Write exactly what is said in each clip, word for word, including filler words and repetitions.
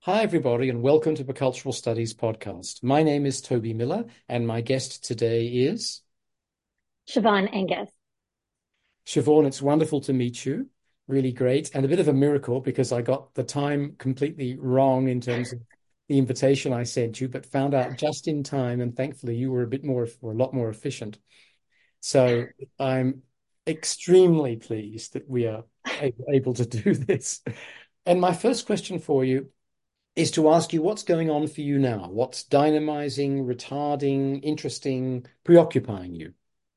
Hi, everybody, and welcome to the Cultural Studies podcast. My name is Toby Miller, and my guest today is Siobhan Angus. Siobhan. It's wonderful to meet you. Really great, and a bit of a miracle because I got the time completely wrong in terms of the invitation I sent you, but found out just in time, and thankfully you were a bit more, or a lot more efficient. So I'm extremely pleased that we are able to do this. And my first question for you is to ask you what's going on for you now. What's dynamizing, retarding, interesting, preoccupying you?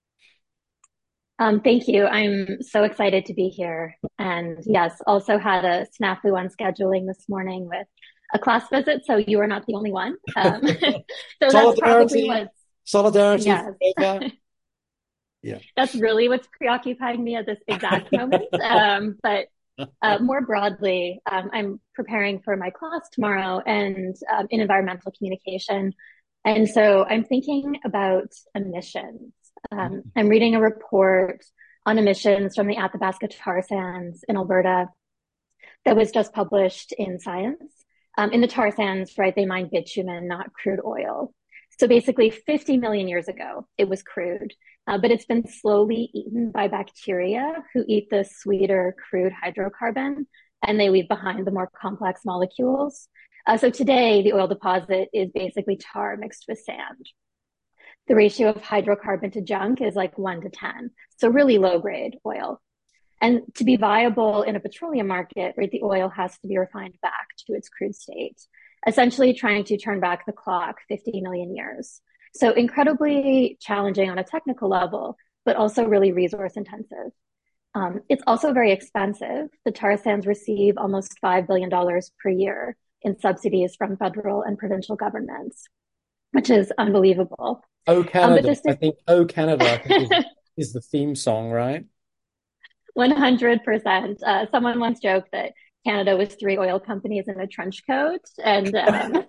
Um, thank you. I'm so excited to be here. And yes, also had a snafu on scheduling this morning with a class visit, so you are not the only one. Um, so that's probably Solidarity, what's, solidarity yes, forever. Yeah. that's really what's preoccupying me at this exact moment. Um, but uh, more broadly, um, I'm preparing for my class tomorrow and um, in environmental communication. And so I'm thinking about emissions. Um, I'm reading a report on emissions from the Athabasca tar sands in Alberta that was just published in Science. Um, in the tar sands, right, they mine bitumen, not crude oil. So basically, fifty million years ago, it was crude, uh, but it's been slowly eaten by bacteria who eat the sweeter crude hydrocarbon, and they leave behind the more complex molecules. Uh, so today, the oil deposit is basically tar mixed with sand. The ratio of hydrocarbon to junk is like one to ten. So really low grade oil. And to be viable in a petroleum market, right, the oil has to be refined back to its crude state, essentially trying to turn back the clock fifty million years. So incredibly challenging on a technical level, but also really resource intensive. Um, it's also very expensive. The tar sands receive almost five billion dollars per year in subsidies from federal and provincial governments, which is unbelievable. Oh, Um, but Canada. this I think Oh, Canada, I think is, is the theme song, right? one hundred percent. Uh, someone once joked that Canada was three oil companies in a trench coat. And um,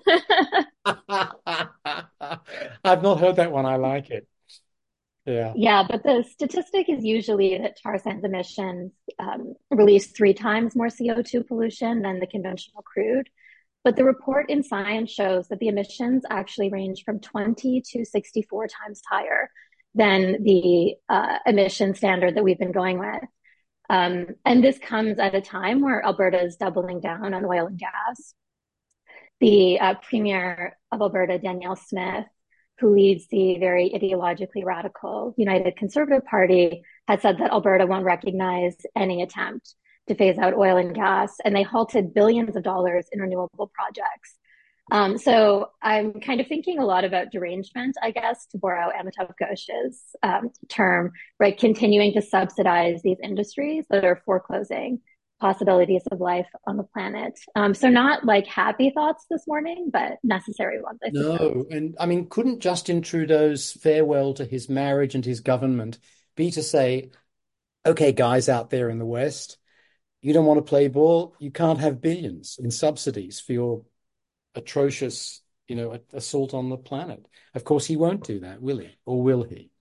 I've not heard that one. I like it. Yeah. yeah, but the statistic is usually that tar sands emissions um, release three times more C O two pollution than the conventional crude. But the report in Science shows that the emissions actually range from twenty to sixty-four times higher than the uh, emission standard that we've been going with. Um, and this comes at a time where Alberta is doubling down on oil and gas. The uh, Premier of Alberta, Danielle Smith, who leads the very ideologically radical United Conservative Party, has said that Alberta won't recognize any attempt to phase out oil and gas, and they halted billions of dollars in renewable projects. Um, so I'm kind of thinking a lot about derangement, I guess, to borrow Amitav Ghosh's um, term, right? Continuing to subsidize these industries that are foreclosing possibilities of life on the planet. Um, so not like happy thoughts this morning, but necessary ones, I suppose. No. And I mean, couldn't Justin Trudeau's farewell to his marriage and his government be to say, okay, guys out there in the West, you don't want to play ball, you can't have billions in subsidies for your atrocious, you know, assault on the planet. Of course, he won't do that, will he? Or will he?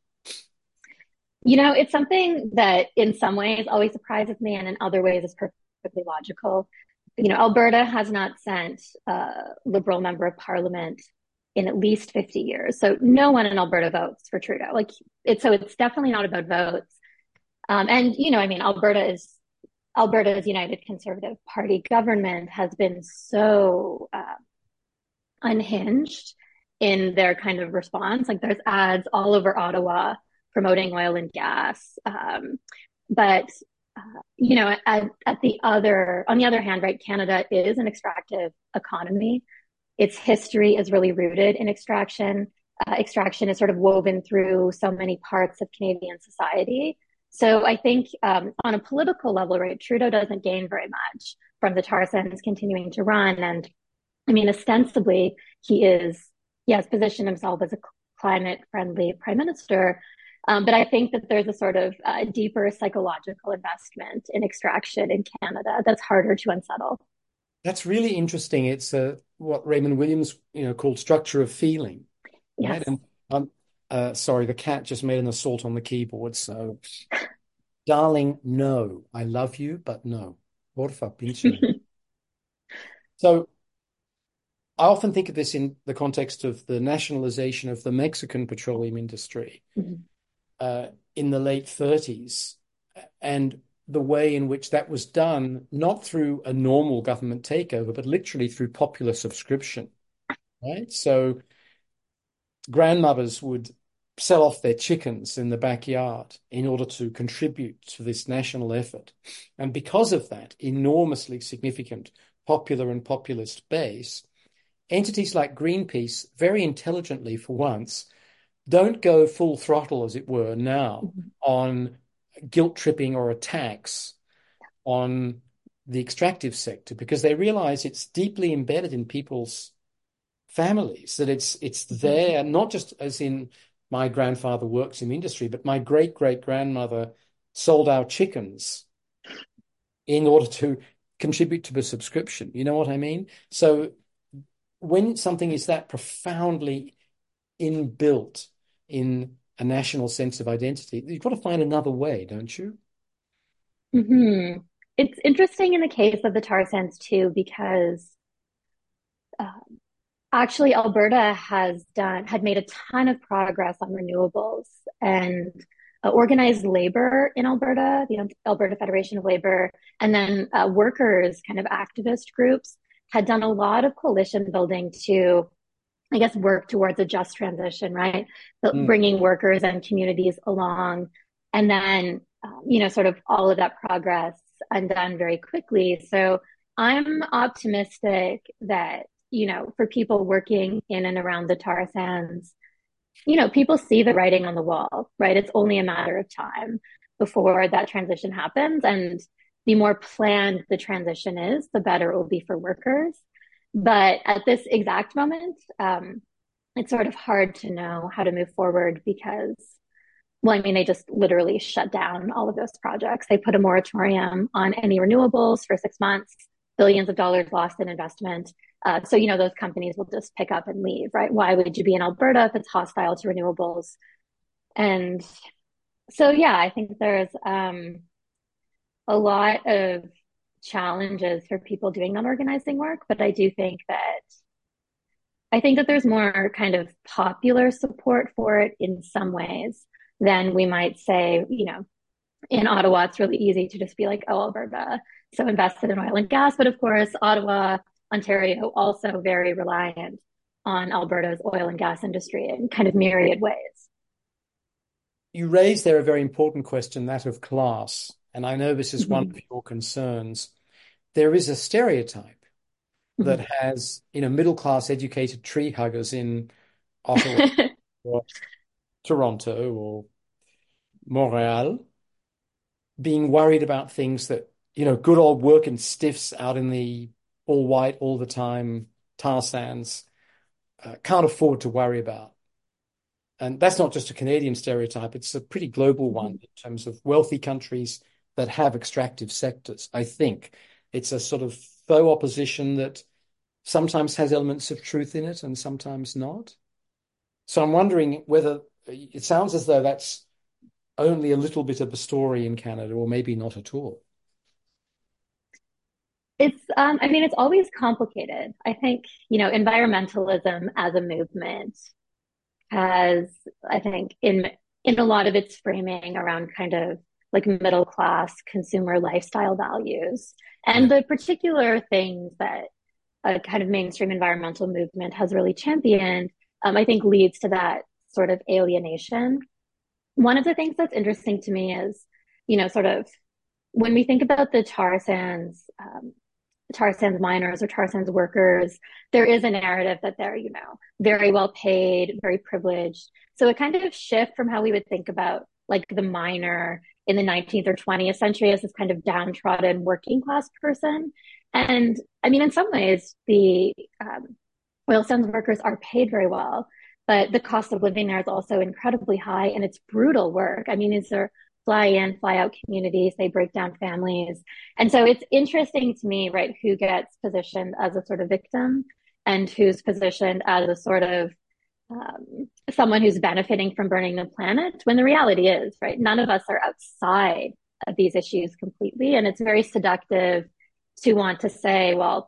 You know, it's something that in some ways always surprises me, and in other ways is perfectly logical. You know, Alberta has not sent a Liberal member of parliament in at least fifty years. So no one in Alberta votes for Trudeau. Like it's so it's definitely not about votes. Um, and you know, I mean, Alberta is Alberta's United Conservative Party government has been so uh, unhinged in their kind of response. Like there's ads all over Ottawa promoting oil and gas. Um, but uh, you know, at, at the other, on the other hand, right, Canada is an extractive economy. Its history is really rooted in extraction. Uh, extraction is sort of woven through so many parts of Canadian society. So I think um, on a political level, right, Trudeau doesn't gain very much from the tar sands continuing to run. And I mean, ostensibly, he is, he has positioned himself as a climate friendly prime minister. Um, but I think that there's a sort of uh, deeper psychological investment in extraction in Canada that's harder to unsettle. That's really interesting. It's uh, what Raymond Williams, you know, called structure of feeling, right? Yes. And um, uh, sorry, the cat just made an assault on the keyboard. So, darling, no, I love you, but no. Porfa, pinche. So I often think of this in the context of the nationalization of the Mexican petroleum industry Mhm. uh, in the late thirties, and the way in which that was done, not through a normal government takeover, but literally through popular subscription, right? So grandmothers would sell off their chickens in the backyard in order to contribute to this national effort. And because of that enormously significant popular and populist base, entities like Greenpeace, very intelligently for once, don't go full throttle, as it were, now Mhm. on guilt tripping or attacks on the extractive sector because they realize it's deeply embedded in people's families, that it's it's Mhm. there, not just as in my grandfather works in the industry, but my great great grandmother sold our chickens in order to contribute to the subscription. You know what I mean? So when something is that profoundly inbuilt in a national sense of identity, you've got to find another way, don't you? Mhm. It's interesting in the case of the tar sands too, because uh, actually Alberta has done had made a ton of progress on renewables and uh, organized labor in Alberta, the Alberta Federation of Labor, and then uh, workers, kind of activist groups, had done a lot of coalition building to, I guess, work towards a just transition, right? So Mm. bringing workers and communities along, and then um, you know, sort of all of that progress undone very quickly. So I'm optimistic that, you know, for people working in and around the tar sands, you know, people see the writing on the wall, right? It's only a matter of time before that transition happens. And the more planned the transition is, the better it will be for workers. But at this exact moment, um, it's sort of hard to know how to move forward because, well, I mean, they just literally shut down all of those projects. They put a moratorium on any renewables for six months, billions of dollars lost in investment. Uh, so, you know, those companies will just pick up and leave, right? Why would you be in Alberta if it's hostile to renewables? And so, yeah, I think there's um, a lot of challenges for people doing non-organizing work, but I do think that I think that there's more kind of popular support for it in some ways than we might say, you know, in Ottawa, it's really easy to just be like, oh, Alberta, so invested in oil and gas. But of course, Ottawa, Ontario, also very reliant on Alberta's oil and gas industry in kind of myriad ways. You raise there a very important question, that of class. And I know this is one Mm-hmm. of your concerns. There is a stereotype that has, you know, middle class educated tree huggers in Ottawa or Toronto or Montreal being worried about things that, you know, good old working stiffs out in the all white all the time tar sands uh, can't afford to worry about. And that's not just a Canadian stereotype, it's a pretty global one Mm-hmm. in terms of wealthy countries that have extractive sectors. I think it's a sort of faux opposition that sometimes has elements of truth in it and sometimes not. So I'm wondering whether it sounds as though that's only a little bit of the story in Canada, or maybe not at all. It's, um, I mean, it's always complicated. I think, you know, environmentalism as a movement has, I think, in in a lot of its framing around kind of like middle class consumer lifestyle values Yeah. and the particular things that a kind of mainstream environmental movement has really championed, um, I think leads to that sort of alienation. One of the things that's interesting to me is, you know, sort of when we think about the tar sands, um, tar sands miners or tar sands workers, there is a narrative that they're, you know, very well paid, very privileged. So it kind of shift from how we would think about like the miner in the nineteenth or twentieth century as this kind of downtrodden working class person. And I mean, in some ways, the um, oil sands workers are paid very well, but the cost of living there is also incredibly high and it's brutal work. I mean, these are fly in, fly out communities, they break down families. And so it's interesting to me, right, who gets positioned as a sort of victim and who's positioned as a sort of um, someone who's benefiting from burning the planet when the reality is, right, none of us are outside of these issues completely. And it's very seductive to want to say, well,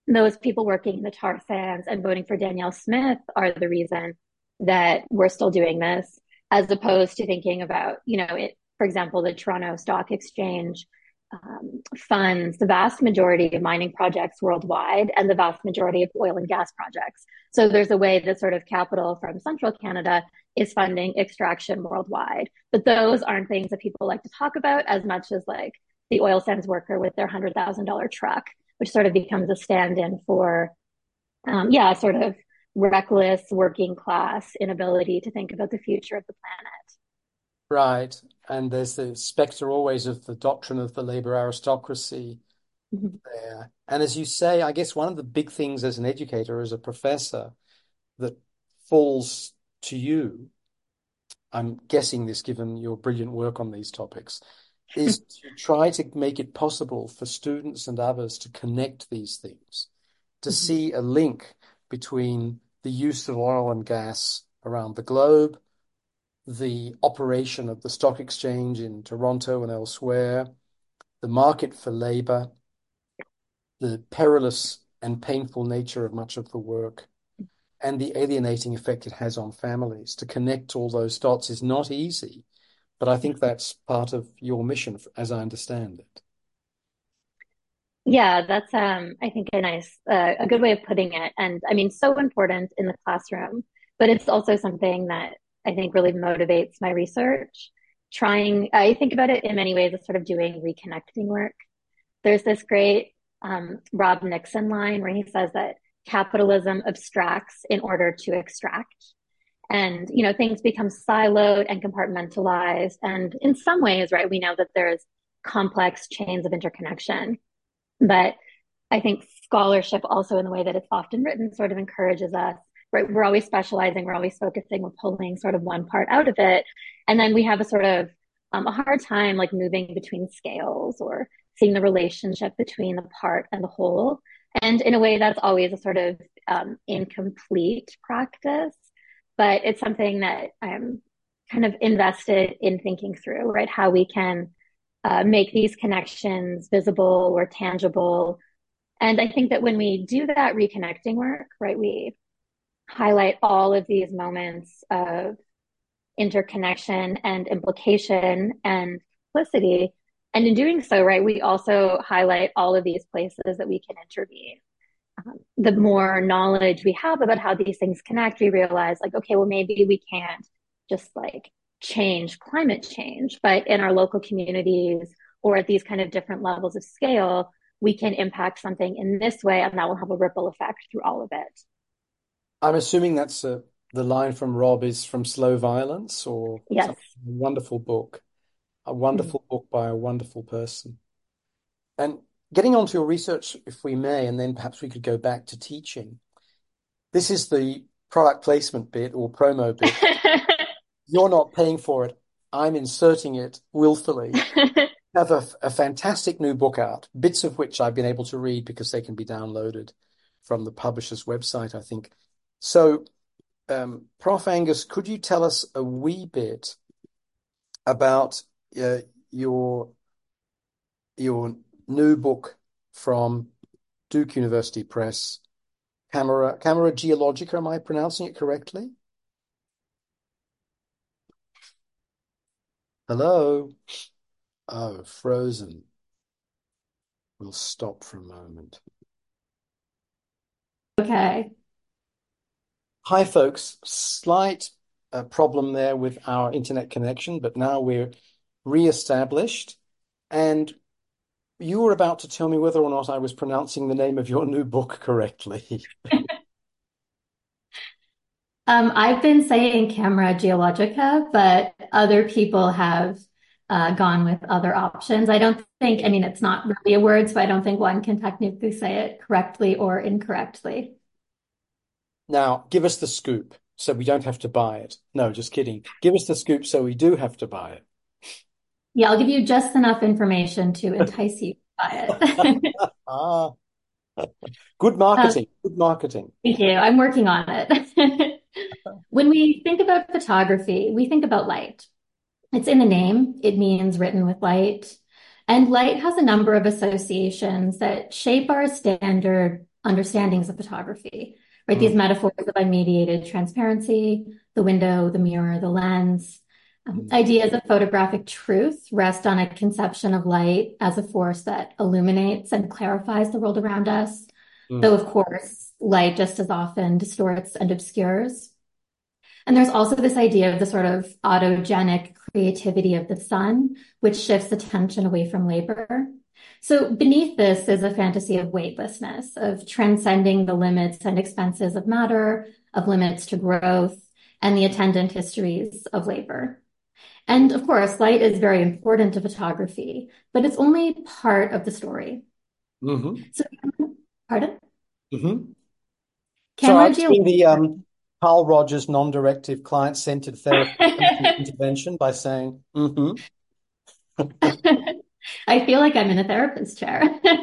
those people working in the tar sands and voting for Danielle Smith are the reason that we're still doing this, as opposed to thinking about, you know, it, for example, the Toronto Stock Exchange um, funds the vast majority of mining projects worldwide and the vast majority of oil and gas projects. So there's a way that sort of capital from central Canada is funding extraction worldwide. But those aren't things that people like to talk about as much as like the oil sands worker with their one hundred thousand dollars truck, which sort of becomes a stand-in for, um, yeah, sort of reckless working class inability to think about the future of the planet. Right. And there's the specter always of the doctrine of the labor aristocracy Mm-hmm. there. And as you say, I guess one of the big things as an educator, as a professor, that falls to you, I'm guessing this given your brilliant work on these topics, is to try to make it possible for students and others to connect these things, to Mm-hmm. see a link between the use of oil and gas around the globe, the operation of the stock exchange in Toronto and elsewhere, the market for labor, the perilous and painful nature of much of the work, and the alienating effect it has on families. To connect all those dots is not easy, but I think that's part of your mission, as I understand it. Yeah, that's um, I think a nice, uh, a good way of putting it. And I mean, so important in the classroom, but it's also something that I think really motivates my research. Trying, I think about it in many ways as sort of doing reconnecting work. There's this great um, Rob Nixon line where he says that capitalism abstracts in order to extract. And, you know, things become siloed and compartmentalized. And in some ways, right, we know that there's complex chains of interconnection. But I think scholarship also in the way that it's often written sort of encourages us, right? We're always specializing, we're always focusing, we're pulling sort of one part out of it. And then we have a sort of um, a hard time like moving between scales or seeing the relationship between the part and the whole. And in a way, that's always a sort of um, incomplete practice, but it's something that I'm kind of invested in thinking through, right? How we can uh, make these connections visible or tangible. And I think that when we do that reconnecting work, right, we highlight all of these moments of interconnection and implication and simplicity. And in doing so, right, we also highlight all of these places that we can intervene. Um, the more knowledge we have about how these things connect, we realize like, okay, well, maybe we can't just like change climate change, but in our local communities or at these kind of different levels of scale, we can impact something in this way, and that will have a ripple effect through all of it. I'm assuming that's a, the line from Rob is from Slow Violence or Yes. something. A wonderful book, a wonderful mm-hmm. book by a wonderful person. And getting on to your research, if we may, and then perhaps we could go back to teaching. This is the product placement bit or promo bit. You're not paying for it. I'm inserting it willfully. You have a, a fantastic new book out, bits of which I've been able to read because they can be downloaded from the publisher's website, I think. So, um, Professor Angus, could you tell us a wee bit about uh, your your new book from Duke University Press, Camera Camera Geologica? Am I pronouncing it correctly? Hello? Oh, frozen. We'll stop for a moment. Okay. Hi, folks. Slight uh, problem there with our internet connection, but now we're re-established. And you were about to tell me whether or not I was pronouncing the name of your new book correctly. um, I've been saying Camera Geologica, but other people have uh, gone with other options. I don't think, I mean, it's not really a word, so I don't think one can technically say it correctly or incorrectly. Now, give us the scoop so we don't have to buy it. No, just kidding. Give us the scoop so we do have to buy it. Yeah, I'll give you just enough information to entice you to buy it. ah, good marketing. Um, good marketing. Thank you. I'm working on it. When we think about photography, we think about light. It's in the name. It means written with light. And light has a number of associations that shape our standard understandings of photography, right? These Mm. metaphors of unmediated transparency, the window, the mirror, the lens. Um, Mm. ideas of photographic truth rest on a conception of light as a force that illuminates and clarifies the world around us, though, Mm. of course, light just as often distorts and obscures. And there's also this idea of the sort of autogenic creativity of the sun, which shifts attention away from labor. So beneath this is a fantasy of weightlessness, of transcending the limits and expenses of matter, of limits to growth, and the attendant histories of labor. And of course, light is very important to photography, but it's only part of the story. Mm-hmm. So, pardon? Mm-hmm. So Camera I've geology. seen the um, Carl Rogers non-directive client-centered therapy intervention by saying, mm-hmm. I feel like I'm in a therapist chair.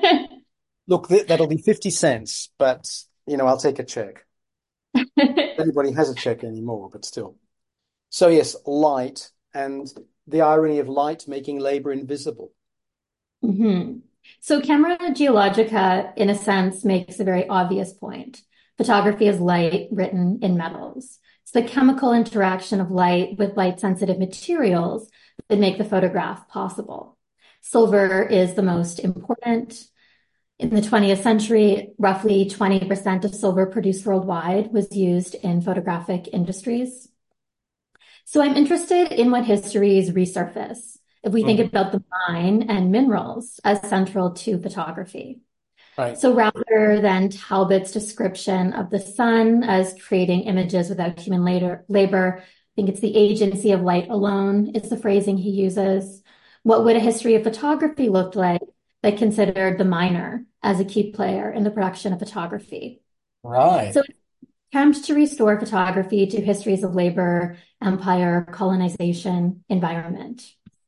Look, th that'll be fifty cents, but, you know, I'll take a check. Anybody has a check anymore, but still. So yes, light and the irony of light making labor invisible. hmm So camera geologica, in a sense, makes a very obvious point. Photography is light written in metals. It's the chemical interaction of light with light-sensitive materials that make the photograph possible. Silver is the most important. In the twentieth century, roughly twenty percent of silver produced worldwide was used in photographic industries. So I'm interested in what histories resurface if we think Mm-hmm. about the mine and minerals as central to photography. Right. So rather than Talbot's description of the sun as creating images without human labor, labor, I think it's the agency of light alone is the phrasing he uses. What would a history of photography look like that considered the miner as a key player in the production of photography? Right. So attempt to restore photography to histories of labor, empire, colonization, environment.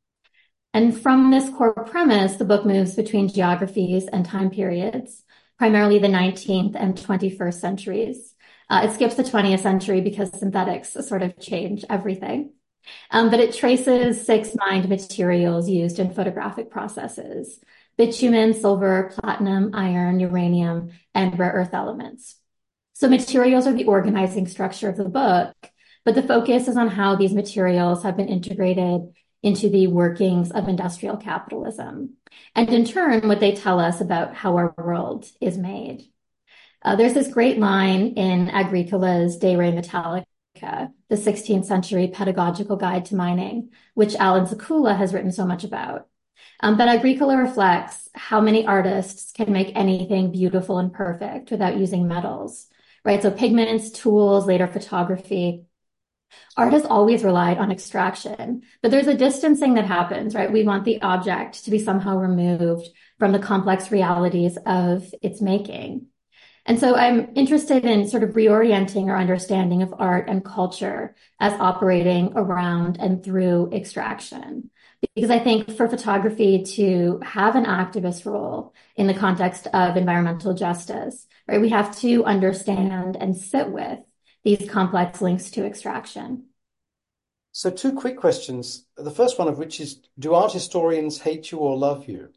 And from this core premise, the book moves between geographies and time periods, primarily the nineteenth and twenty-first centuries. Uh, it skips the twentieth century because synthetics sort of change everything. Um, but it traces six mined materials used in photographic processes: bitumen, silver, platinum, iron, uranium, and rare earth elements. So materials are the organizing structure of the book, but the focus is on how these materials have been integrated into the workings of industrial capitalism. And in turn, what they tell us about how our world is made. Uh, there's this great line in Agricola's De Re Metallica, the sixteenth century pedagogical guide to mining, which Alan Sekula has written so much about. Um, but Agricola reflects how many artists can make anything beautiful and perfect without using metals, right? So pigments, tools, later photography. Art has always relied on extraction, but there's a distancing that happens, right? We want the object to be somehow removed from the complex realities of its making. And so I'm interested in sort of reorienting our understanding of art and culture as operating around and through extraction. Because I think for photography to have an activist role in the context of environmental justice, right, we have to understand and sit with these complex links to extraction. So two quick questions. The first one of which is, do art historians hate you or love you?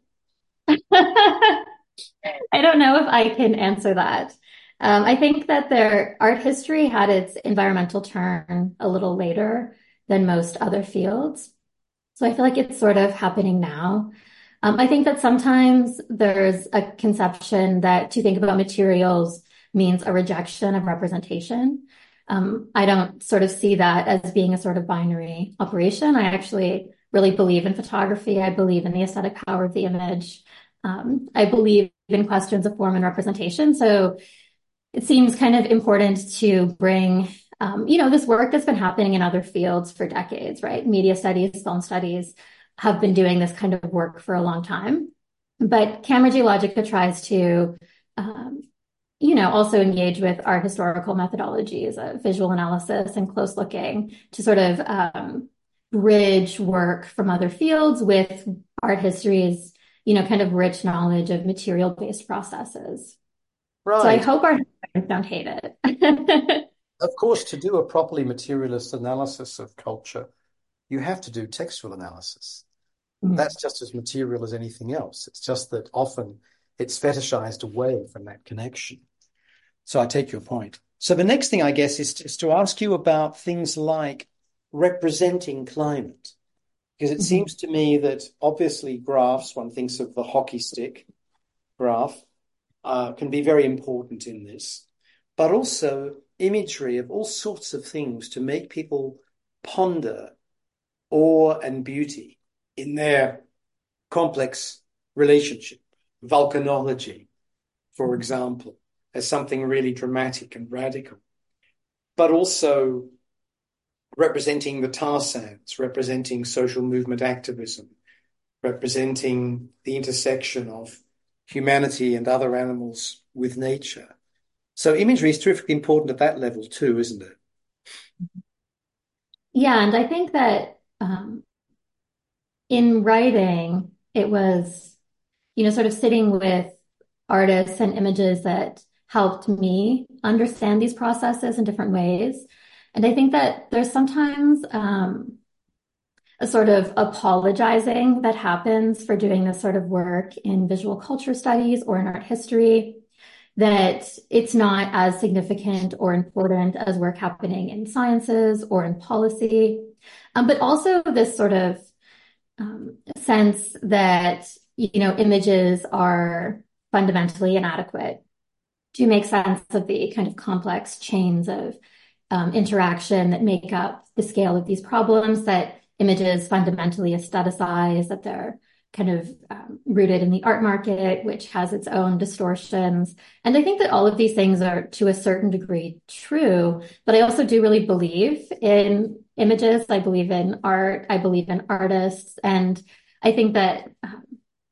I don't know if I can answer that. Um, I think that their art history had its environmental turn a little later than most other fields. So I feel like it's sort of happening now. Um, I think that sometimes there's a conception that to think about materials means a rejection of representation. Um, I don't sort of see that as being a sort of binary operation. I actually really believe in photography. I believe in the aesthetic power of the image. Um, I believe in questions of form and representation. So it seems kind of important to bring, um, you know, this work that's been happening in other fields for decades, right? Media studies, film studies have been doing this kind of work for a long time. But Camera Geologica tries to, um, you know, also engage with art historical methodologies of visual analysis and close looking to sort of um, bridge work from other fields with art history's, you know, kind of rich knowledge of material-based processes. So I Right. hope our historians don't hate it. Of course, to do a properly materialist analysis of culture, you have to do textual analysis. Mhm. That's just as material as anything else. It's just that often it's fetishized away from that connection. So I take your point. So the next thing, I guess, is to, is to ask you about things like representing climate. Because it mm-hmm. seems to me that obviously graphs, one thinks of the hockey stick graph, uh, can be very important in this, but also imagery of all sorts of things to make people ponder awe and beauty in their complex relationship. Volcanology, for example, as something really dramatic and radical, but also representing the tar sands, representing social movement activism, representing the intersection of humanity and other animals with nature. So imagery is terrifically important at that level too, isn't it? Yeah, and I think that um, in writing, it was, you know, sort of sitting with artists and images that helped me understand these processes in different ways. And I think that there's sometimes um, a sort of apologizing that happens for doing this sort of work in visual culture studies or in art history, that it's not as significant or important as work happening in sciences or in policy. Um, but also this sort of um, sense that, you know, images are fundamentally inadequate to make sense of the kind of complex chains of um, interaction that make up the scale of these problems, that images fundamentally aestheticize, that they're kind of um, rooted in the art market, which has its own distortions. And I think that all of these things are to a certain degree true, but I also do really believe in images. I believe in art. I believe in artists. And I think that, um,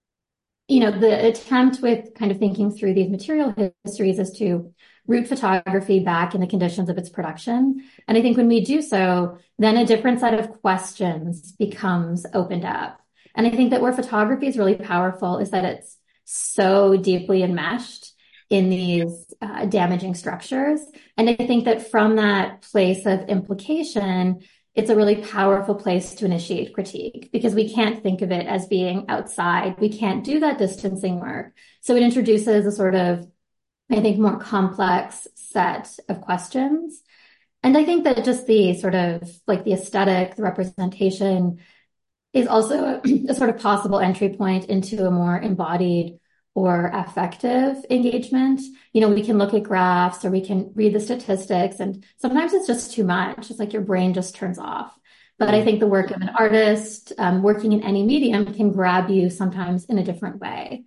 you know, the attempt with kind of thinking through these material histories is to root photography back in the conditions of its production. And I think when we do so, then a different set of questions becomes opened up. And I think that where photography is really powerful is that it's so deeply enmeshed in these uh, damaging structures. And I think that from that place of implication, it's a really powerful place to initiate critique, because we can't think of it as being outside. We can't do that distancing work. So it introduces a sort of, I think, more complex set of questions. And I think that just the sort of like the aesthetic, the representation is also a, a sort of possible entry point into a more embodied or affective engagement. You know, we can look at graphs or we can read the statistics, and sometimes it's just too much. It's like your brain just turns off. But I think the work of an artist um, working in any medium can grab you sometimes in a different way.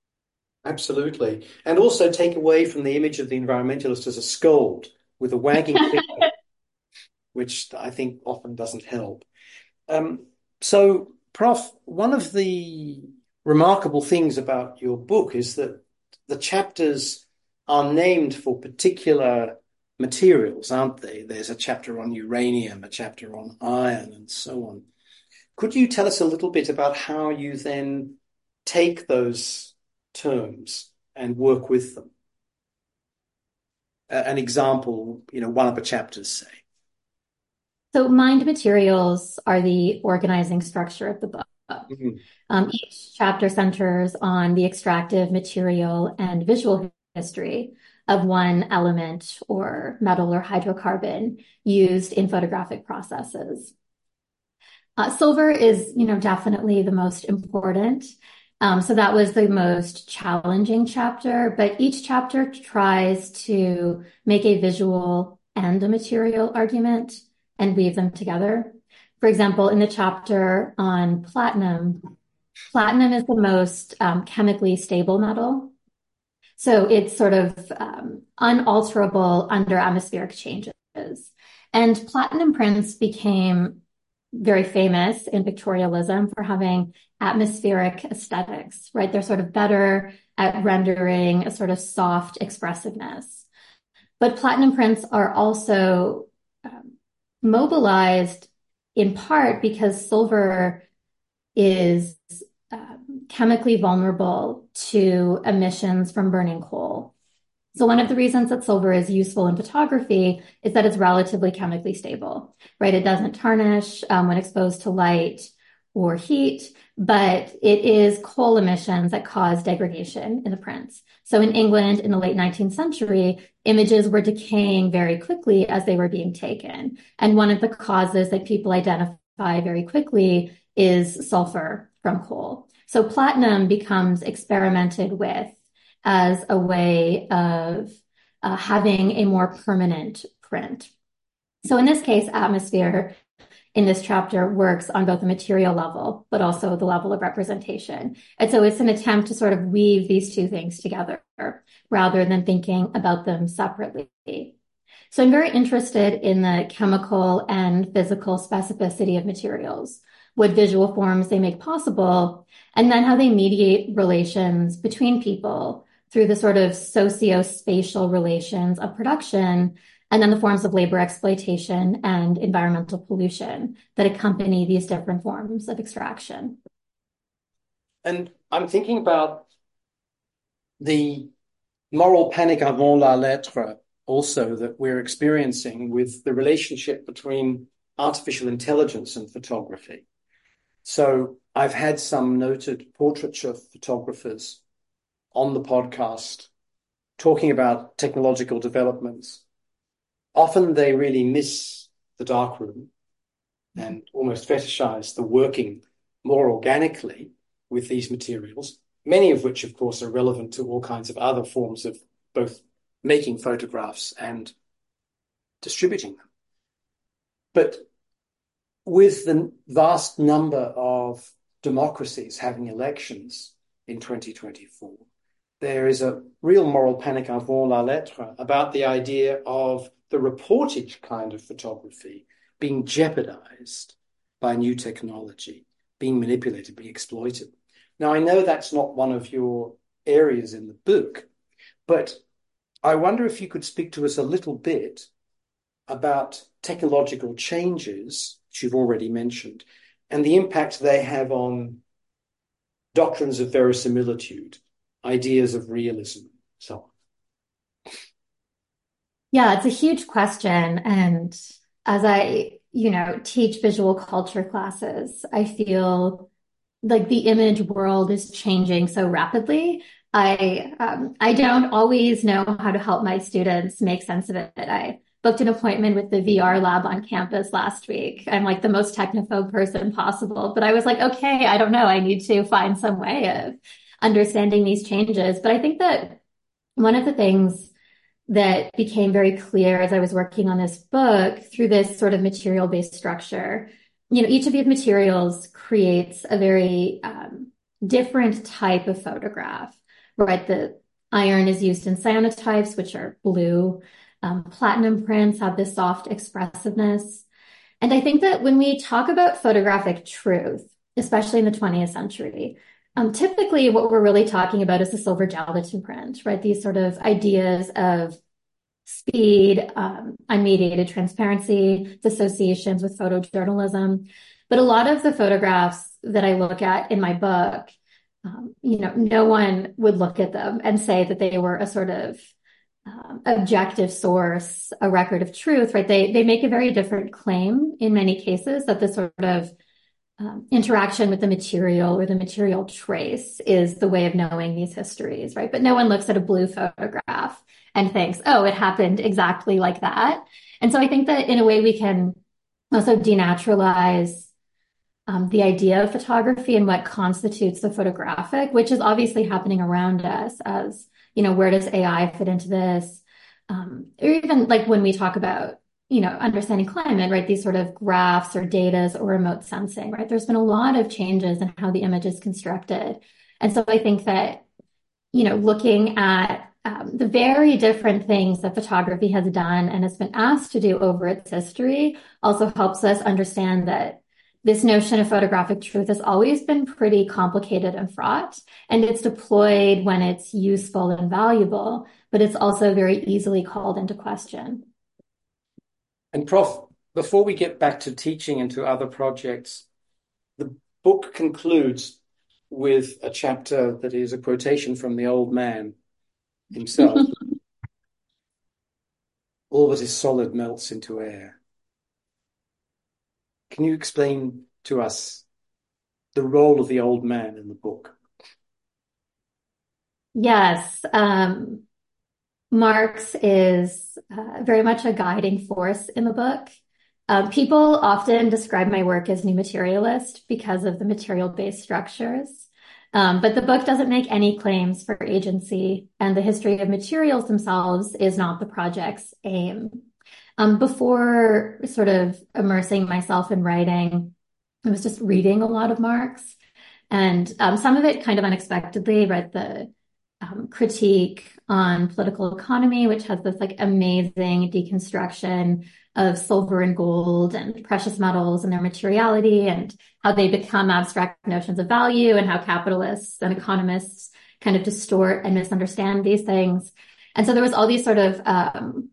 Absolutely. And also take away from the image of the environmentalist as a scold with a wagging finger, which I think often doesn't help. Um, so, Professor, one of the remarkable things about your book is that the chapters are named for particular materials, aren't they? There's a chapter on uranium, a chapter on iron, and so on. Could you tell us a little bit about how you then take those terms and work with them? Uh, an example, you know, one of the chapters, say. So mined materials are the organizing structure of the book. Mm-hmm. Um, each chapter centers on the extractive material and visual history of one element or metal or hydrocarbon used in photographic processes. Uh, silver is, you know, definitely the most important. Um, so that was the most challenging chapter, but each chapter tries to make a visual and a material argument and weave them together. For example, in the chapter on platinum, platinum is the most um, chemically stable metal. So it's sort of um, unalterable under atmospheric changes. And platinum prints became very famous in pictorialism for having atmospheric aesthetics, right? They're sort of better at rendering a sort of soft expressiveness. But platinum prints are also um, mobilized in part because silver is um, chemically vulnerable to emissions from burning coal. So one of the reasons that silver is useful in photography is that it's relatively chemically stable, right? It doesn't tarnish um, when exposed to light or heat, but it is coal emissions that cause degradation in the prints. So in England in the late nineteenth century, images were decaying very quickly as they were being taken. And one of the causes that people identify very quickly is sulfur from coal. So platinum becomes experimented with as a way of uh, having a more permanent print. So in this case, atmosphere in this chapter works on both the material level, but also the level of representation. And so it's an attempt to sort of weave these two things together rather than thinking about them separately. So I'm very interested in the chemical and physical specificity of materials, what visual forms they make possible, and then how they mediate relations between people through the sort of socio-spatial relations of production, and then the forms of labor exploitation and environmental pollution that accompany these different forms of extraction. And I'm thinking about the moral panic avant la lettre also that we're experiencing with the relationship between artificial intelligence and photography. So I've had some noted portraiture photographers on the podcast talking about technological developments. Often they really miss the darkroom and almost fetishize the working more organically with these materials, many of which, of course, are relevant to all kinds of other forms of both making photographs and distributing them. But with the vast number of democracies having elections in twenty twenty-four, there is a real moral panic avant la lettre about the idea of the reportage kind of photography being jeopardized by new technology, being manipulated, being exploited. Now, I know that's not one of your areas in the book, but I wonder if you could speak to us a little bit about technological changes, which you've already mentioned, and the impact they have on doctrines of verisimilitude, ideas of realism, so on. Yeah, it's a huge question. And as I, you know, teach visual culture classes, I feel like the image world is changing so rapidly. I um, I don't always know how to help my students make sense of it. I booked an appointment with the V R lab on campus last week. I'm like the most technophobe person possible, but I was like, okay, I don't know. I need to find some way of understanding these changes. But I think that one of the things that became very clear as I was working on this book through this sort of material-based structure, you know, each of these materials creates a very um, different type of photograph, right? The iron is used in cyanotypes, which are blue. Um, platinum prints have this soft expressiveness. And I think that when we talk about photographic truth, especially in the twentieth century, um, typically what we're really talking about is the silver gelatin print, right? These sort of ideas of speed, um, unmediated transparency, associations with photojournalism. But a lot of the photographs that I look at in my book, um, you know, no one would look at them and say that they were a sort of um, objective source, a record of truth, right? They they make a very different claim in many cases that the sort of um, interaction with the material or the material trace is the way of knowing these histories, right? But no one looks at a blue photograph and thinks, oh, it happened exactly like that. And so I think that in a way we can also denaturalize um, the idea of photography and what constitutes the photographic, which is obviously happening around us as, you know, where does A I fit into this? Um, or even like when we talk about, you know, understanding climate, right? These sort of graphs or datas or remote sensing, right? There's been a lot of changes in how the image is constructed. And so I think that, you know, looking at um, the very different things that photography has done and has been asked to do over its history also helps us understand that this notion of photographic truth has always been pretty complicated and fraught, and it's deployed when it's useful and valuable, but it's also very easily called into question. And Prof, before we get back to teaching and to other projects, the book concludes with a chapter that is a quotation from the old man himself. All that is solid melts into air. Can you explain to us the role of the old man in the book? Yes. Um, Marx is uh, very much a guiding force in the book. Uh, people often describe my work as new materialist because of the material-based structures. Um, but the book doesn't make any claims for agency, and the history of materials themselves is not the project's aim. Um, before sort of immersing myself in writing, I was just reading a lot of Marx, and um, some of it kind of unexpectedly, read the um, critique on political economy, which has this like amazing deconstruction of silver and gold and precious metals and their materiality and how they become abstract notions of value and how capitalists and economists kind of distort and misunderstand these things. And so there was all these sort of, um,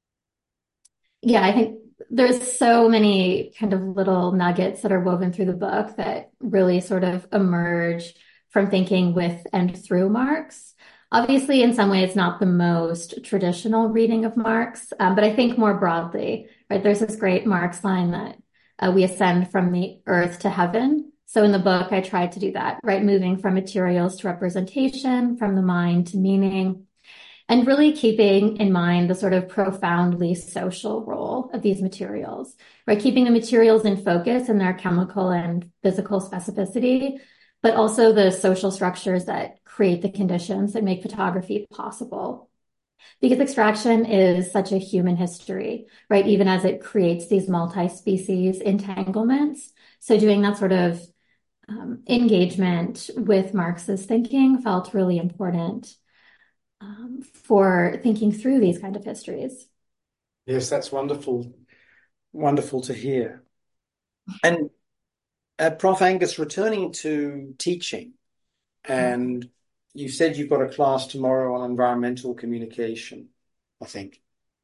yeah, I think there's so many kind of little nuggets that are woven through the book that really sort of emerge from thinking with and through Marx. Obviously, in some ways, not the most traditional reading of Marx, um, but I think more broadly, right? There's this great Marx line that uh, we ascend from the earth to heaven. So in the book, I tried to do that, right? Moving from materials to representation, from the mind to meaning, and really keeping in mind the sort of profoundly social role of these materials, right? Keeping the materials in focus in their chemical and physical specificity, but also the social structures that create the conditions that make photography possible. Because extraction is such a human history, right? Even as it creates these multi-species entanglements. So doing that sort of um, engagement with Marx's thinking felt really important um, for thinking through these kind of histories. Yes, that's wonderful. Wonderful to hear. And uh, Professor Angus, returning to teaching, and you said you've got a class tomorrow on environmental communication, I think.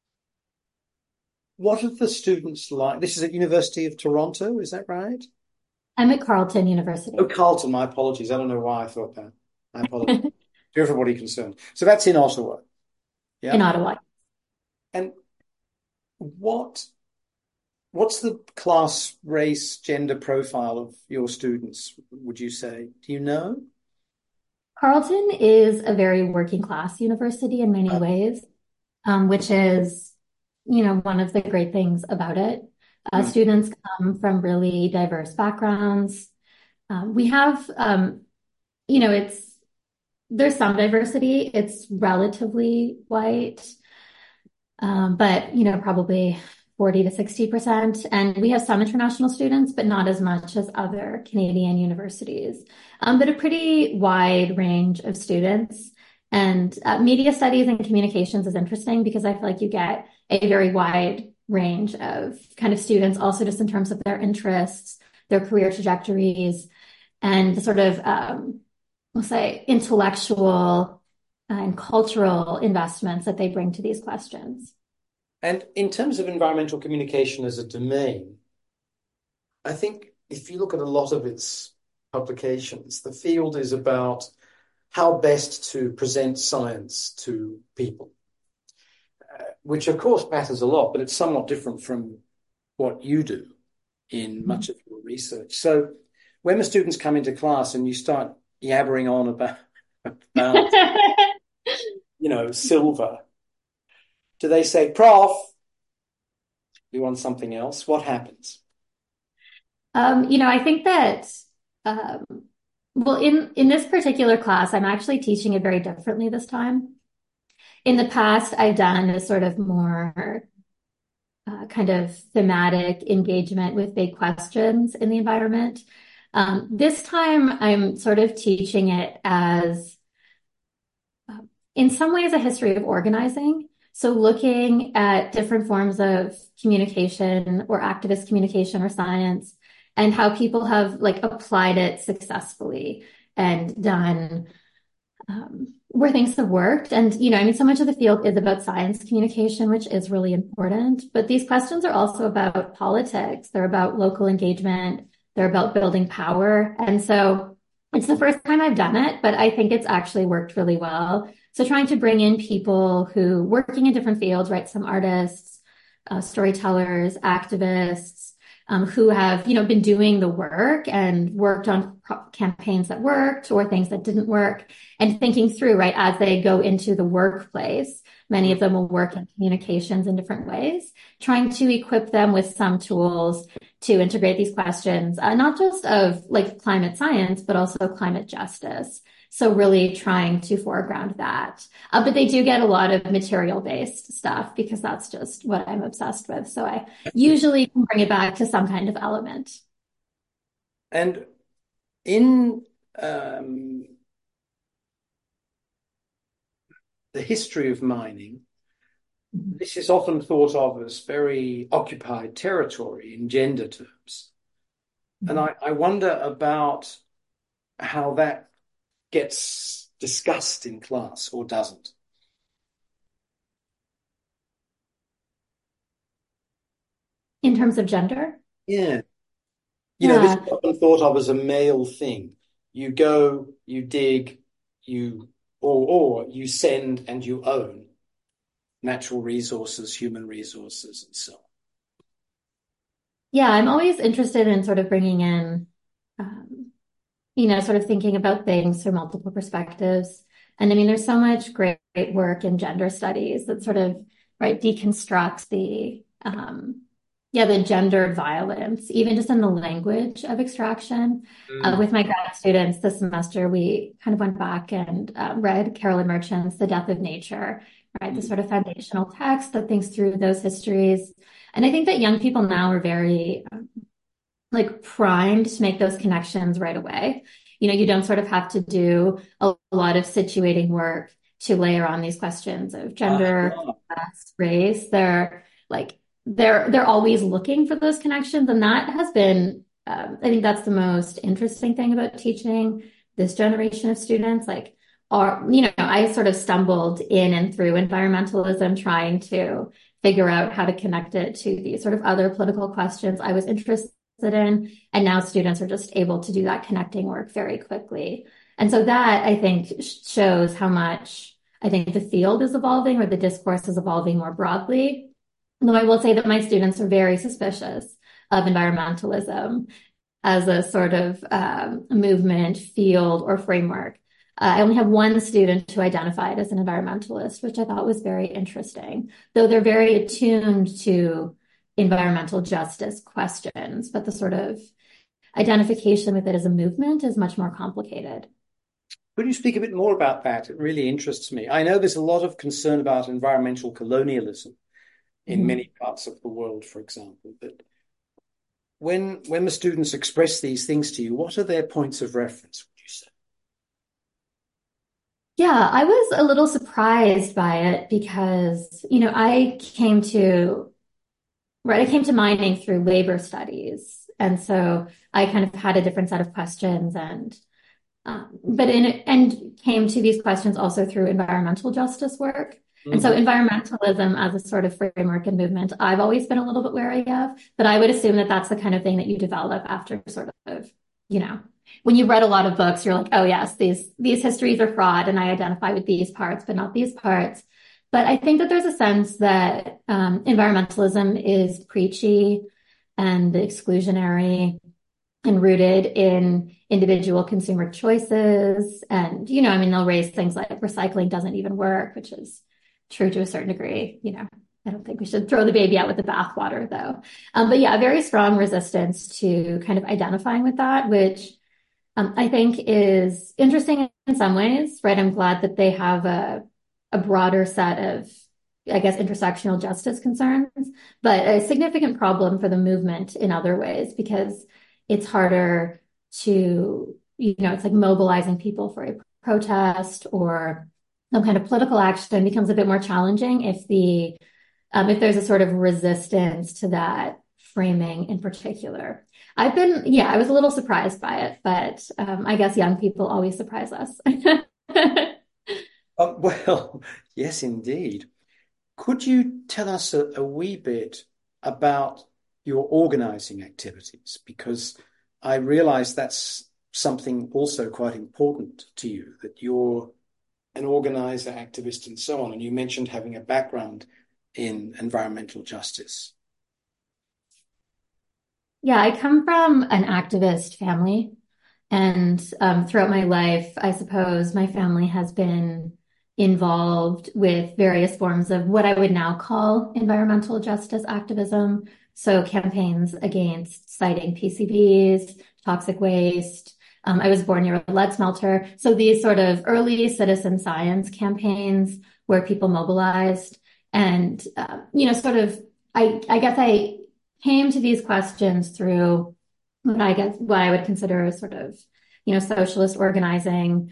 What are the students like? This is at University of Toronto, is that right? I'm at Carleton University. Oh, Carleton, my apologies. I don't know why I thought that. I apologize to everybody concerned. So that's in Ottawa. Yeah. In Ottawa. And what what's the class, race, gender profile of your students, would you say? Do you know? Carleton is a very working class university in many ways, um, which is, you know, one of the great things about it. Uh, mm. Students come from really diverse backgrounds. Um, we have, um, you know, it's, there's some diversity. It's relatively white, um, but, you know, probably forty to sixty percent. And we have some international students, but not as much as other Canadian universities, um, but a pretty wide range of students. And uh, media studies and communications is interesting because I feel like you get a very wide range of kind of students, also just in terms of their interests, their career trajectories, and the sort of, um, we'll say, intellectual and cultural investments that they bring to these questions. And in terms of environmental communication as a domain, I think if you look at a lot of its publications, the field is about how best to present science to people, uh, which of course matters a lot, but it's somewhat different from what you do in mm-hmm. much of your research. So when the students come into class and you start yabbering on about, about you know, silver, do they say, Prof, you want something else? What happens? Um, you know, I think that, um, well, in, in this particular class, I'm actually teaching it very differently this time. In the past, I've done a sort of more uh, kind of thematic engagement with big questions in the environment. Um, this time, I'm sort of teaching it as, uh, in some ways, a history of organizing. So looking at different forms of communication or activist communication or science and how people have like applied it successfully and done um, where things have worked. And, you know, I mean, so much of the field is about science communication, which is really important. But these questions are also about politics. They're about local engagement. They're about building power. And so it's the first time I've done it, but I think it's actually worked really well. So trying to bring in people who working in different fields, right? Some artists, uh, storytellers, activists, um, who have, you know, been doing the work and worked on campaigns that worked or things that didn't work, and thinking through, right, as they go into the workplace, many of them will work in communications in different ways, trying to equip them with some tools to integrate these questions, uh, not just of like climate science, but also climate justice. So really trying to foreground that. Uh, but they do get a lot of material-based stuff because that's just what I'm obsessed with. So I usually can bring it back to some kind of element. And in um, the history of mining, this is often thought of as very occupied territory in gender terms. And I, I wonder about how that gets discussed in class or doesn't. In terms of gender? Yeah. You know, this Yeah. is often thought of as a male thing. You go, you dig, you or or you send and you own natural resources, human resources, and so on. Yeah, I'm always interested in sort of bringing in, um, you know, sort of thinking about things through multiple perspectives. And I mean, there's so much great, great work in gender studies that sort of, right, deconstructs the, um, yeah, the gendered violence, even just in the language of extraction. Uh, Mm. with my grad students this semester, we kind of went back and uh, read Carolyn Merchant's The Death of Nature, right? The Mm. sort of foundational text that thinks through those histories. And I think that young people now are very um, like primed to make those connections right away. You know, you don't sort of have to do a, a lot of situating work to layer on these questions of gender, Ah, class, race. They're like they're they're always looking for those connections, and that has been um, I think that's the most interesting thing about teaching this generation of students. Like, are you know, I sort of stumbled in and through environmentalism, trying to figure out how to connect it to these sort of other political questions I was interested in. And now students are just able to do that connecting work very quickly. And so that I think shows how much I think the field is evolving or the discourse is evolving more broadly. Though I will say that my students are very suspicious of environmentalism as a sort of um, movement, field, or framework. Uh, I only have one student who identified as an environmentalist, which I thought was very interesting, though they're very attuned to environmental justice questions, but the sort of identification with it as a movement is much more complicated. could you speak a bit more about that? It really interests me. I know there's a lot of concern about environmental colonialism in Mhm. many parts of the world, for example. But when when the students express these things to you, what are their points of reference, would you say? Yeah, I was a little surprised by it because, you know, I came to, right, I came to mining through labor studies. And so I kind of had a different set of questions and Um, but in and came to these questions also through environmental justice work. And so Mm-hmm. environmentalism as a sort of framework and movement, I've always been a little bit wary of, but I would assume that that's the kind of thing that you develop after sort of, you know, when you've read a lot of books, you're like, oh yes, these these histories are fraud and I identify with these parts, but not these parts. But I think that there's a sense that um, environmentalism is preachy and exclusionary and rooted in individual consumer choices. And, you know, I mean, they'll raise things like recycling doesn't even work, which is true to a certain degree. You know, I don't think we should throw the baby out with the bathwater, though. Um, but yeah, a very strong resistance to kind of identifying with that, which um, I think is interesting in some ways, right? I'm glad that they have a, a broader set of, I guess, intersectional justice concerns, but a significant problem for the movement in other ways because it's harder to, you know, it's like mobilizing people for a protest or some kind of political action becomes a bit more challenging if the um, if there's a sort of resistance to that framing in particular. I've been, yeah, I was a little surprised by it, but um, I guess young people always surprise us. Uh, well, yes, indeed. Could you tell us a, a wee bit about your organizing activities? Because I realize that's something also quite important to you, that you're an organizer, activist, and so on. And you mentioned having a background in environmental justice. Yeah, I come from an activist family. And um, throughout my life, I suppose my family has been involved with various forms of what I would now call environmental justice activism. So campaigns against citing P C Bs, toxic waste. Um, I was born near a lead smelter. So these sort of early citizen science campaigns where people mobilized and, uh, you know, sort of, I, I guess I came to these questions through what I guess what I would consider as sort of, you know, socialist organizing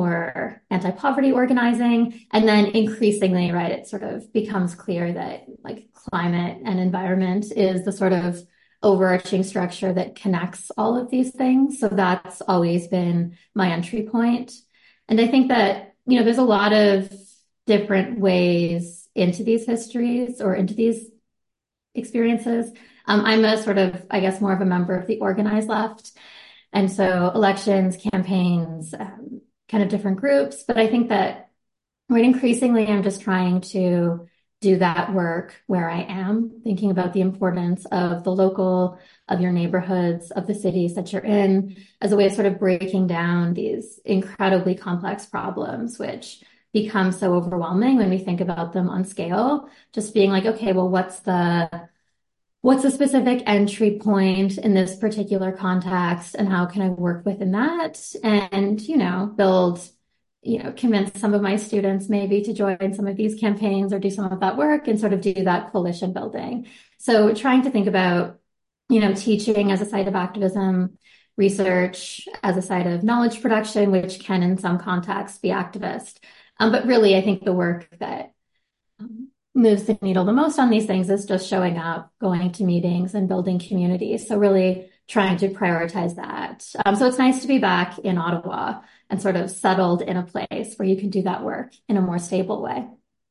or anti-poverty organizing. And then increasingly, right, it sort of becomes clear that like climate and environment is the sort of overarching structure that connects all of these things. So that's always been my entry point. And I think that, you know, there's a lot of different ways into these histories or into these experiences. Um, I'm a sort of, I guess, more of a member of the organized left. And so elections, campaigns, um, kind of different groups. But I think that right increasingly, I'm just trying to do that work where I am, thinking about the importance of the local, of your neighborhoods, of the cities that you're in, as a way of sort of breaking down these incredibly complex problems, which become so overwhelming when we think about them on scale. Just being like, okay, well, what's the what's the specific entry point in this particular context and how can I work within that and, you know, build, you know, convince some of my students maybe to join some of these campaigns or do some of that work and sort of do that coalition building. So trying to think about, you know, teaching as a site of activism, research as a site of knowledge production, which can in some contexts be activist. Um, but really, I think the work that um, moves the needle the most on these things is just showing up, going to meetings and building communities. So really trying to prioritize that. Um, so it's nice to be back in Ottawa and sort of settled in a place where you can do that work in a more stable way.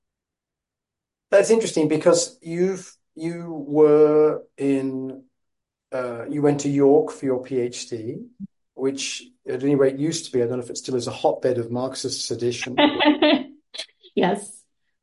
That's interesting because you've you were in uh, you went to York for your PhD, which at any rate used to be, I don't know if it still is, a hotbed of Marxist sedition. Yes.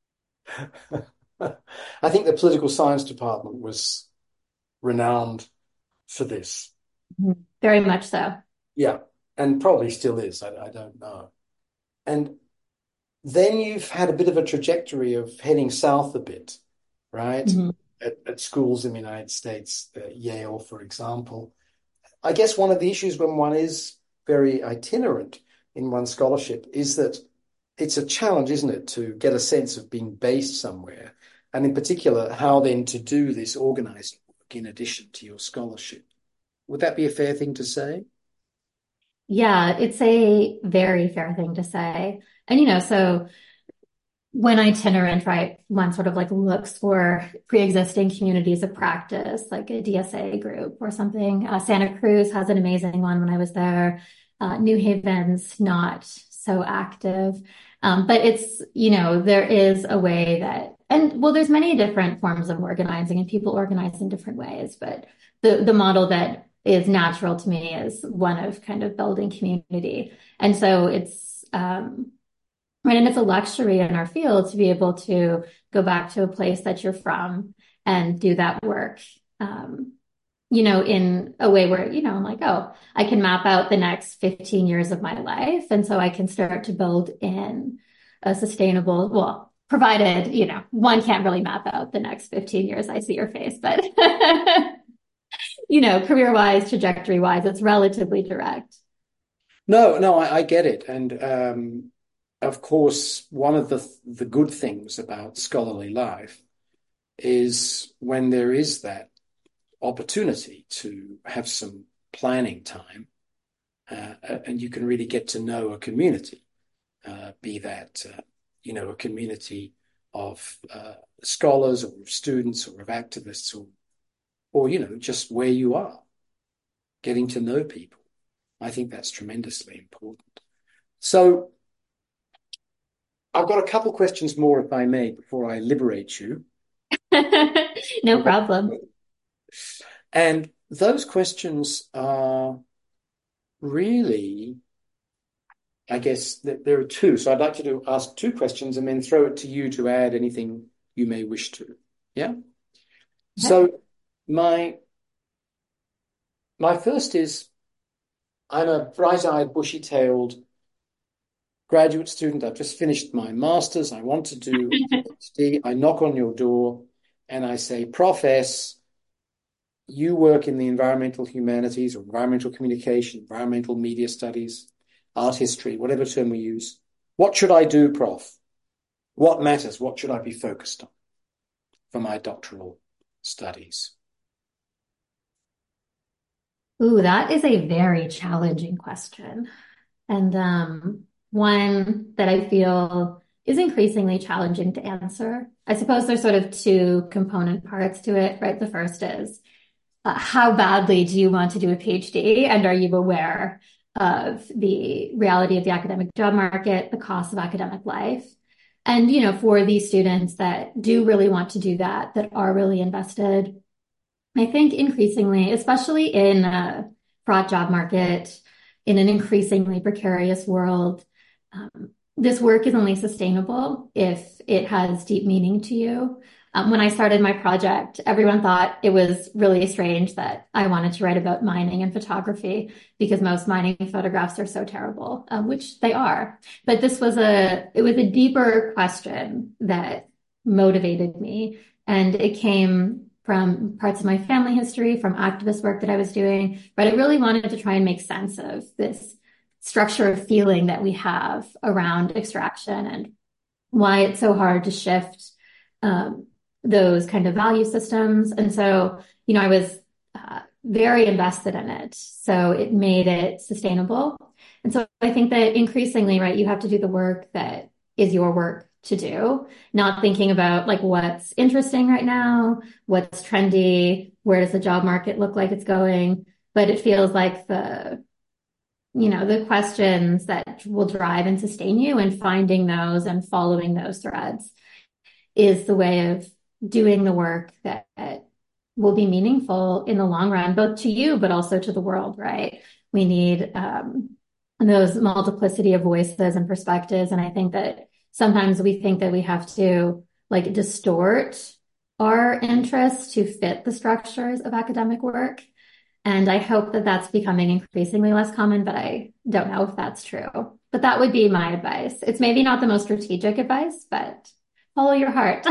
I think the political science department was renowned for this. Very much so. Yeah, and probably still is. I, I don't know. And then you've had a bit of a trajectory of heading south a bit, right? Mhm. At, at schools in the United States, uh, Yale, for example. I guess one of the issues when one is very itinerant in one's scholarship is that it's a challenge, isn't it, to get a sense of being based somewhere, and in particular, how then to do this organizing work in addition to your scholarship. Would that be a fair thing to say? Yeah, it's a very fair thing to say. And, you know, so when itinerant, right, one sort of like looks for pre-existing communities of practice, like a D S A group or something. Uh, Santa Cruz has an amazing one when I was there. Uh, New Haven's not so active. Um, but it's, you know, there is a way that, and well, there's many different forms of organizing and people organize in different ways, but the, the model that is natural to me is one of kind of building community. And so it's, um, right. And it's a luxury in our field to be able to go back to a place that you're from and do that work, um, you know, in a way where, you know, I'm like, oh, I can map out the next fifteen years of my life. And so I can start to build in a sustainable, well, provided, you know, one can't really map out the next fifteen years. I see your face, but, you know, career wise, trajectory wise, it's relatively direct. No, no, I, I get it. And um, of course, one of the the good things about scholarly life is when there is that opportunity to have some planning time, uh, and you can really get to know a community, uh, be that uh, you know a community of uh, scholars or of students or of activists or or you know just where you are, getting to know people. I think that's tremendously important. So I've got a couple questions more, if I may, before I liberate you. No problem. And those questions are really, I guess, there are two. So I'd like you to ask two questions and then throw it to you to add anything you may wish to. Yeah? Okay. So my My first is I'm a bright-eyed, bushy-tailed graduate student. I've just finished my master's. I want to do a PhD. I knock on your door and I say, Profess, you work in the environmental humanities or environmental communication, environmental media studies, art history, whatever term we use. What should I do, Prof? What matters? What should I be focused on for my doctoral studies? Ooh, that is a very challenging question. And um, one that I feel is increasingly challenging to answer. I suppose there's sort of two component parts to it, right? The first is uh, how badly do you want to do a PhD? And are you aware of the reality of the academic job market, the cost of academic life? And, you know, for these students that do really want to do that, that are really invested, I think increasingly, especially in a broad job market, in an increasingly precarious world, um, this work is only sustainable if it has deep meaning to you. Um, when I started my project, everyone thought it was really strange that I wanted to write about mining and photography because most mining photographs are so terrible, um, which they are. But this was a, it was a deeper question that motivated me. And it came from parts of my family history, from activist work that I was doing, but I really wanted to try and make sense of this structure of feeling that we have around extraction and why it's so hard to shift um, those kind of value systems. And so, you know, I was uh, very invested in it. So it made it sustainable. And so I think that increasingly, right, you have to do the work that is your work to do, not thinking about like what's interesting right now, what's trendy, where does the job market look like it's going. But it feels like the, you know, the questions that will drive and sustain you, and finding those and following those threads is the way of doing the work that will be meaningful in the long run, both to you, but also to the world, right? We need um, those multiplicity of voices and perspectives. And I think that sometimes we think that we have to like distort our interests to fit the structures of academic work. And I hope that that's becoming increasingly less common, but I don't know if that's true. But that would be my advice. It's maybe not the most strategic advice, but follow your heart.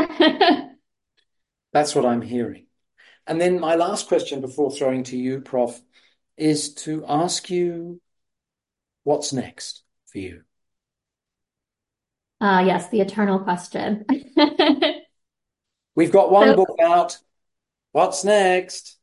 That's what I'm hearing. And then my last question before throwing to you, Prof, is to ask you what's next for you? Uh, yes, the eternal question. We've got one So, book out. What's next?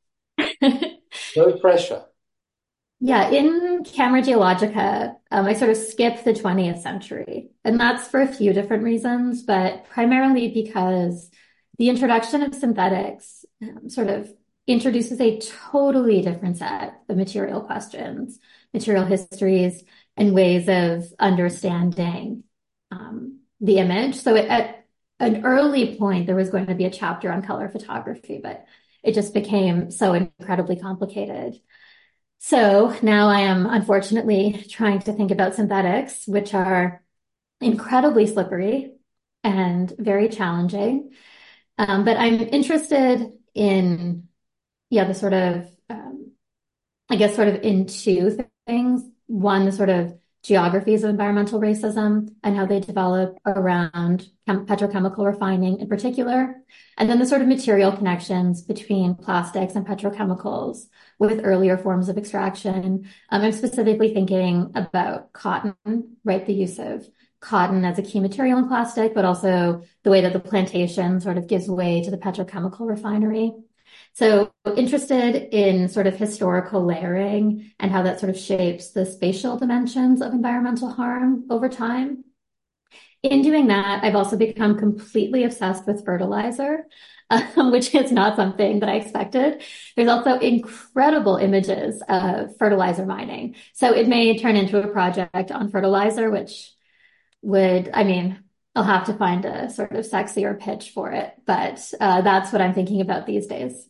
No pressure. yeah, in Camera Geologica, um, I sort of skip the twentieth century. And that's for a few different reasons, but primarily because the introduction of synthetics um, sort of introduces a totally different set of material questions, material histories, and ways of understanding um, the image. So it, at an early point, there was going to be a chapter on color photography, but it just became so incredibly complicated. So now I am unfortunately trying to think about synthetics, which are incredibly slippery and very challenging. Um, but I'm interested in, yeah, the sort of, um, I guess, sort of in two things. One, the sort of geographies of environmental racism and how they develop around chem- petrochemical refining in particular. And then the sort of material connections between plastics and petrochemicals with earlier forms of extraction. Um, I'm specifically thinking about cotton, right? The use of cotton as a key material in plastic, but also the way that the plantation sort of gives way to the petrochemical refinery. So interested in sort of historical layering and how that sort of shapes the spatial dimensions of environmental harm over time. In doing that, I've also become completely obsessed with fertilizer, um, which is not something that I expected. There's also incredible images of fertilizer mining. So it may turn into a project on fertilizer, which would, I mean, I'll have to find a sort of sexier pitch for it, but uh, that's what I'm thinking about these days.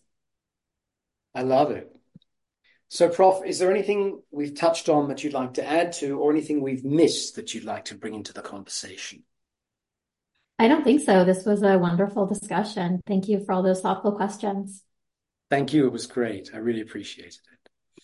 I love it. So, Prof, is there anything we've touched on that you'd like to add to, or anything we've missed that you'd like to bring into the conversation? I don't think so. This was a wonderful discussion. Thank you for all those thoughtful questions. Thank you. It was great. I really appreciated it.